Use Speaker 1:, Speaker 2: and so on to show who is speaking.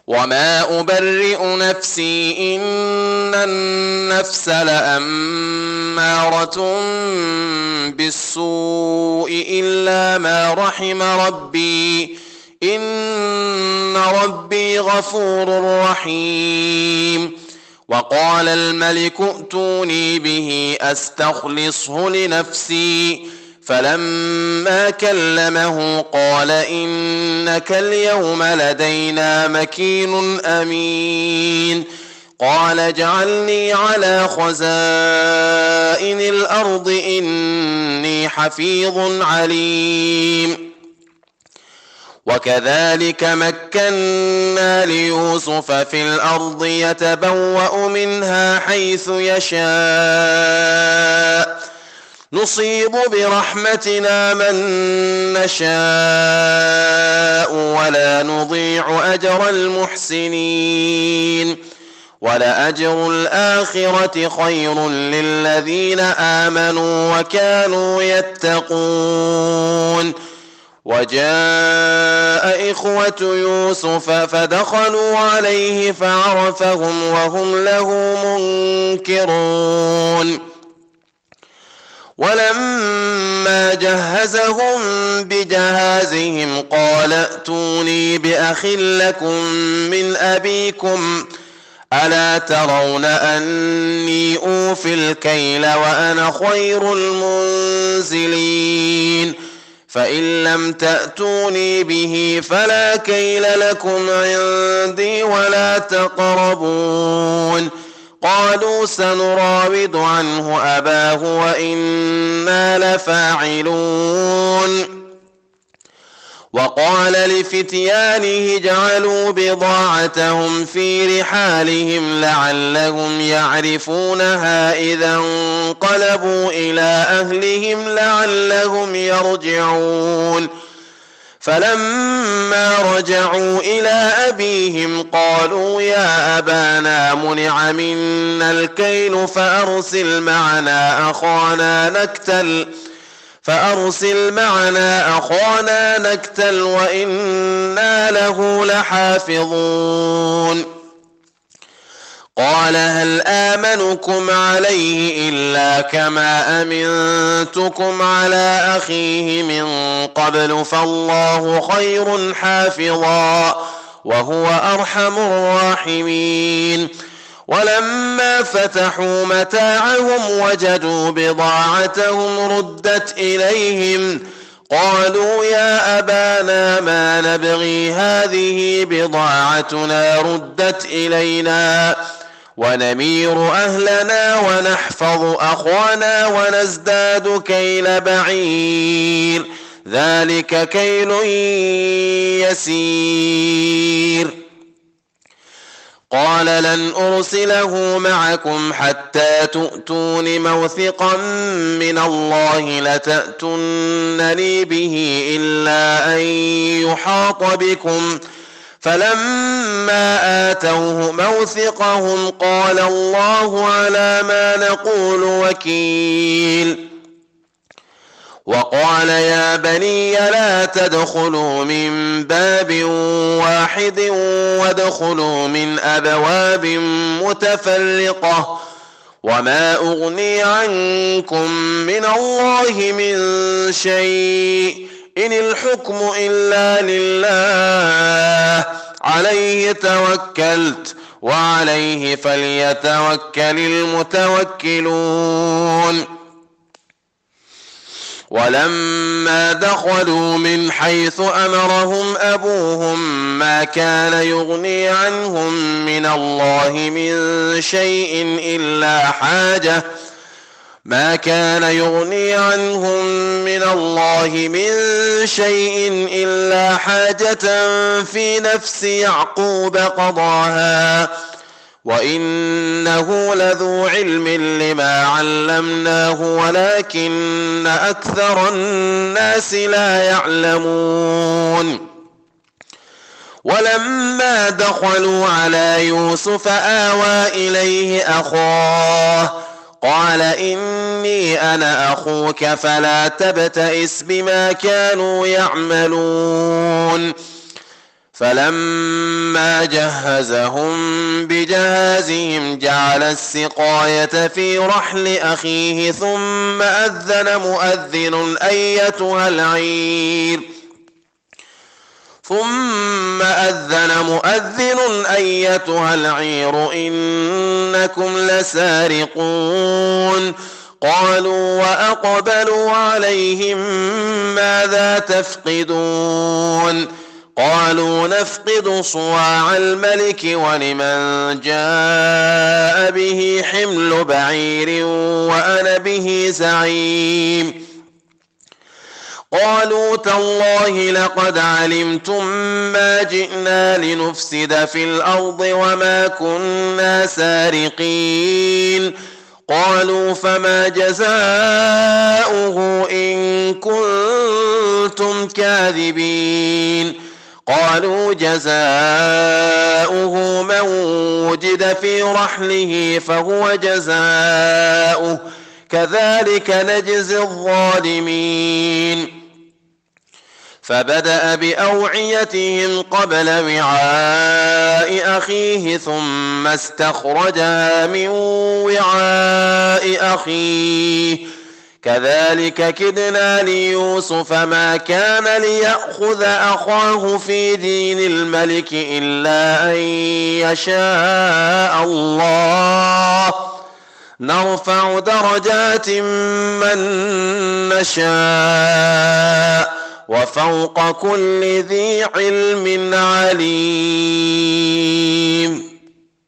Speaker 1: وما أبرئ نفسي إن النفس لأمارة بالسوء إلا ما رحم ربي إن ربي غفور رحيم. وقال الملك ائتوني به أستخلصه لنفسي فلما كلمه قال إنك اليوم لدينا مكين أمين. قال اجعلني على خزائن الأرض إني حفيظ عليم. وكذلك مكنا ليوسف في الأرض يتبوأ منها حيث يشاء نصيب برحمتنا من نشاء ولا نضيع أجر المحسنين. ولأجر الآخرة خير للذين آمنوا وكانوا يتقون. وجاء إخوة يوسف فدخلوا عليه فعرفهم وهم له منكرون. ولما جهزهم بجهازهم قال ائتوني بأخ لكم من أبيكم ألا ترون أني أوفي الكيل وأنا خير المنزلين فإن لم تأتوني به فلا كيل لكم عندي ولا تقربون. قالوا سنراود عنه أباه وإنا لفاعلون. وقال لفتيانه اجعلوا بضاعتهم في رحالهم لعلهم يعرفونها إذا انقلبوا إلى أهلهم لعلهم يرجعون. فلما رجعوا إلى أبيهم قالوا يا أبانا منع منا الكيل فأرسل معنا أخانا نكتل وإنا له لحافظون. قال هل آمنكم عليه إلا كما أمنتكم على أخيه من قبل فالله خير حافظا وهو أرحم الراحمين. ولما فتحوا متاعهم وجدوا بضاعتهم ردت إليهم قالوا يا أبانا ما نبغي هذه بضاعتنا ردت إلينا ونمير أهلنا ونحفظ أخوانا ونزداد كيل بعير ذلك كيل يسير. قال لن أرسله معكم حتى تؤتون موثقا من الله لتأتونني به إلا أن يحاط بكم فلما آتوه موثقهم قال الله على ما نقول وكيل. وقال يا بني لا تدخلوا من باب واحد وادخلوا من أبواب متفرقة وما أغني عنكم من الله من شيء إن الحكم إلا لله عليه توكلت وعليه فليتوكل المتوكلون. ولما دخلوا من حيث أمرهم أبوهم ما كان يغني عنهم من الله من شيء إلا حاجة في نفس يعقوب قضاها وإنه لذو علم لما علمناه ولكن أكثر الناس لا يعلمون. ولما دخلوا على يوسف آوى إليه أخاه قال إني أنا أخوك فلا تبتئس بما كانوا يعملون. فلما جهزهم بجهازهم جعل السقاية في رحل أخيه ثم أذن مؤذن أيتها العير إنكم لسارقون. قالوا وأقبلوا عليهم ماذا تفقدون؟ قالوا نفقد صواع الملك ولمن جاء به حمل بعير وأنا به زعيم. قالوا تالله لقد علمتم ما جئنا لنفسد في الأرض وما كنا سارقين. قالوا فما جزاؤه إن كنتم كاذبين؟ قالوا جزاؤه من وجد في رحله فهو جزاؤه كذلك نجزي الظالمين. فبدأ بأوعيتهم قبل وعاء أخيه ثم استخرجها من وعاء أخيه كذلك كدنا ليوسف ما كان ليأخذ أخاه في دين الملك إلا أن يشاء الله نرفع درجات من نشاء وفوق كل ذي علم عليم.